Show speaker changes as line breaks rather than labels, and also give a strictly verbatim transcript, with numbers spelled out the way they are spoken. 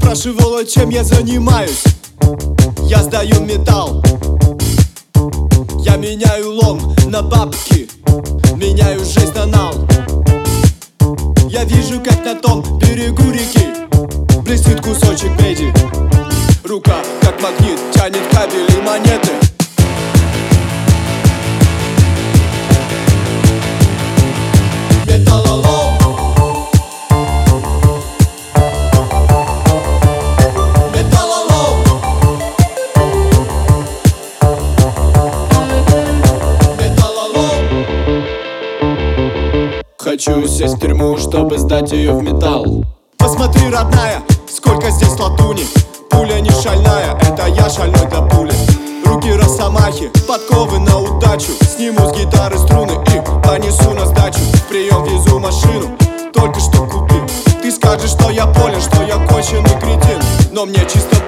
спрашивала, чем я занимаюсь. Я сдаю металл. Я меняю лом на бабки, меняю жизнь на нал. Я вижу, как на том берегу реки блестит кусочек меди. Рука, как магнит, тянет кабель и монеты. Металлолом. Металлолом. Металлолом. Хочу сесть в тюрьму, чтобы сдать ее в металл. Посмотри, родная, сколько здесь латуни. Пуля не шальная, это я шальной до пули. Руки росомахи, подковы на удачу. Сниму с гитары струны и понесу на сдачу. В прием везу машину, только что купил. Ты скажешь, что я болен, что я конченый кретин, но мне чисто